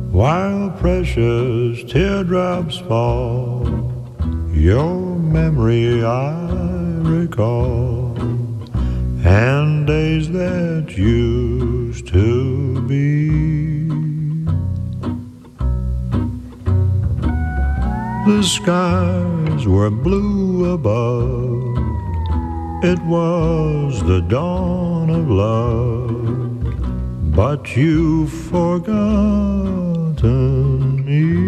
while precious teardrops fall. Your memory I recall, and days that used to be. The skies were blue above, it was the dawn of love, but you've forgotten me.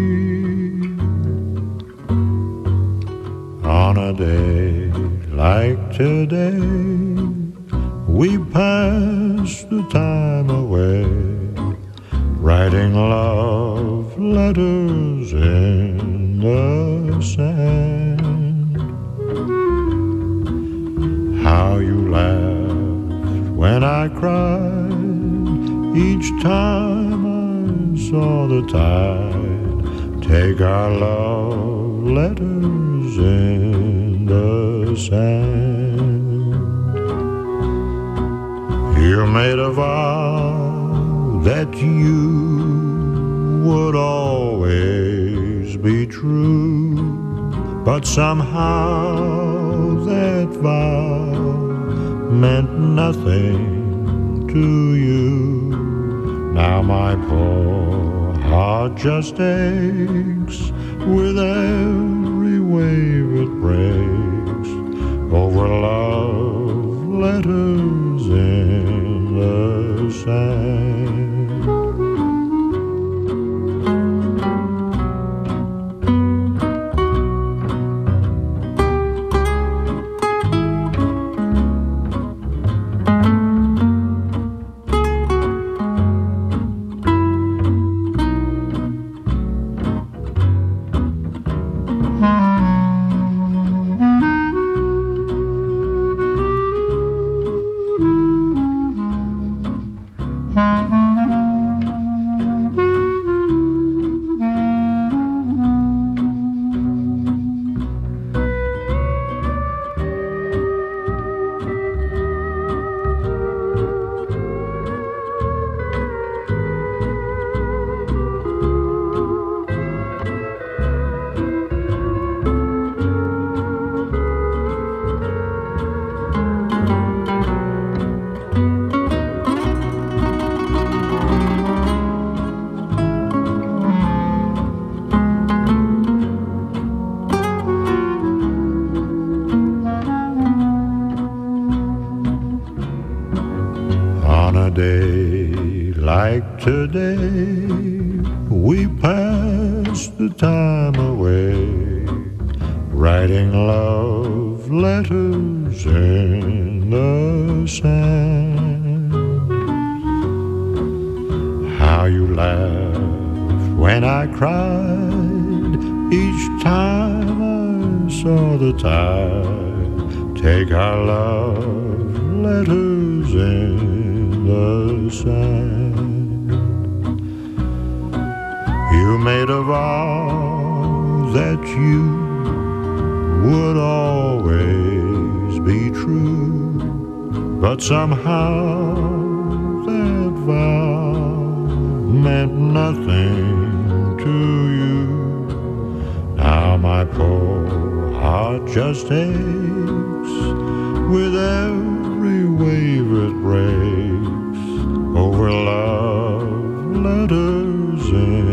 On a day like today, we pass the time away, writing love letters in the sand. How you laughed when I cried each time I saw the tide take our love letters in the sand. You made a vow that you would always be true, but somehow that vow meant nothing to you. Now my poor heart just aches with every wave it breaks over love letters in the sand. Today we pass the time away, writing love letters in the sand. How you laughed when I cried each time I saw the tide take our love letters in the sand. You made a vow that you would always be true, but somehow that vow meant nothing to you. Now my poor heart just aches with every wave it breaks over love letters in